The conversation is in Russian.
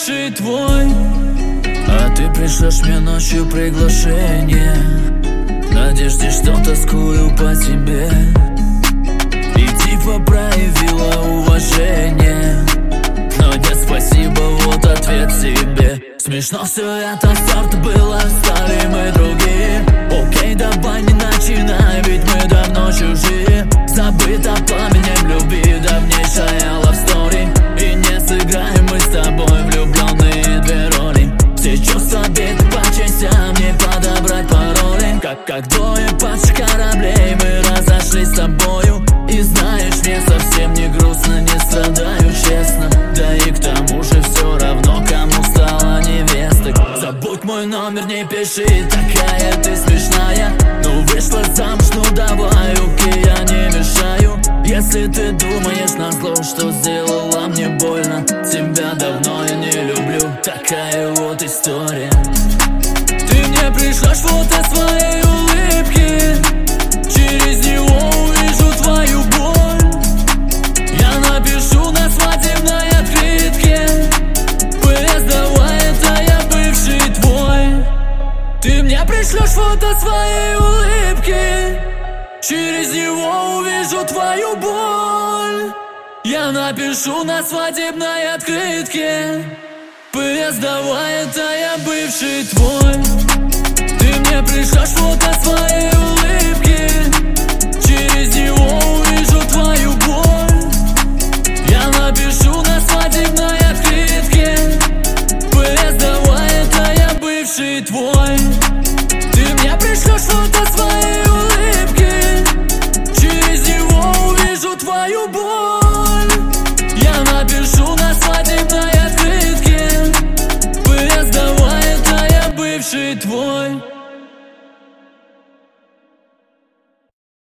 бывший твой. А ты пришлешь мне ночью приглашение, в надежде, что тоскую по тебе. И типа проявила уважение, но нет, спасибо, вот ответ себе. Смешно все это, старт было, стали мы другие. Окей, давай не начинай, ведь мы давно чужие. Забыто пламенем любви, давнейшая love story. И не сыграем мы с тобой влюбленные две роли. Все чувства биты по частям, не подобрать пароли. Как двое падших кораблей мы разошлись с тобою. И знаешь, мне совсем не грустно, не страдаю, честно. Да и к тому же все равно, кому стала невестой. Забудь мой номер, не пиши, такая ты смешная. Ну вышла замуж, ну давай, окей, я не мешаю. Если ты думаешь назло, что сделала мне больно, тебя давно я не люблю, такая вот история. Ты мне пришлешь фото своей улыбки, через него увижу твою боль. Я напишу на свадебной открытке: PS, давай, это я бывший твой. Ты мне пришлешь фото своей улыбки, через него увижу твою боль. Я напишу на свадебной открытке: PS, давай, это я бывший твой. Ты мне пришлешь фото своей улыбки, через него увижу твою боль. Я напишу на свадебной открытке: PS, давай, это я бывший твой. Ты мне пришлешь фото своей улыбки, через него увижу твою боль.